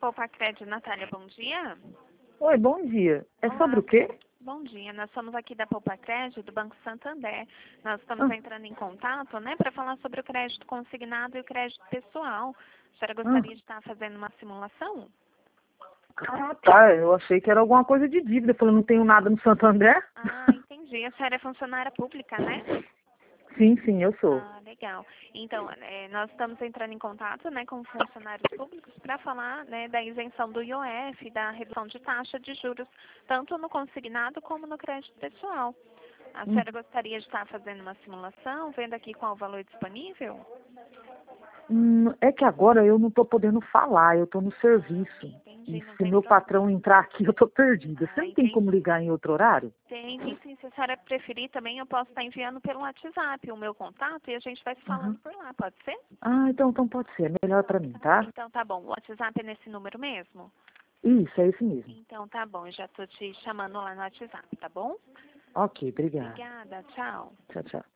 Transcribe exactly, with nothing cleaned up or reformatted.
Poupa Crédito, Natália, bom dia. Oi, bom dia. É Olá. sobre o quê? Bom dia, nós somos aqui da Poupa Crédito, do Banco Santander. Nós estamos Ah, entrando em contato, né, para falar sobre o crédito consignado e o crédito pessoal. A senhora ah. gostaria de estar fazendo uma simulação? Ah, tá. Eu achei que era alguma coisa de dívida. Eu falei, não tenho nada no Santander. Ah, entendi. A senhora é funcionária pública, né? Sim, sim, eu sou. Ah, legal. Então, é, nós estamos entrando em contato, né, com funcionários públicos para falar, né, da isenção do I O F, da redução de taxa de juros, tanto no consignado como no crédito pessoal. A Hum, senhora gostaria de estar fazendo uma simulação, vendo aqui qual o valor disponível? hum, é que agora eu não estou podendo falar, eu estou no serviço. Entendi, E não se tem meu problema. patrão entrar aqui, eu estou perdida. Você Ah, não tem como entendi. ligar em outro horário? Tem, tem sim. Se a senhora preferir também, eu posso estar enviando pelo WhatsApp o meu contato e a gente vai se Aham. falando por lá, pode ser? Ah, então, então pode ser. É melhor Então para mim, tá. tá? Então tá bom. O WhatsApp é nesse número mesmo? Isso, é isso mesmo. Então tá bom, eu já tô te chamando lá no WhatsApp, tá bom? Ok, obrigada. Obrigada, tchau. Tchau, tchau.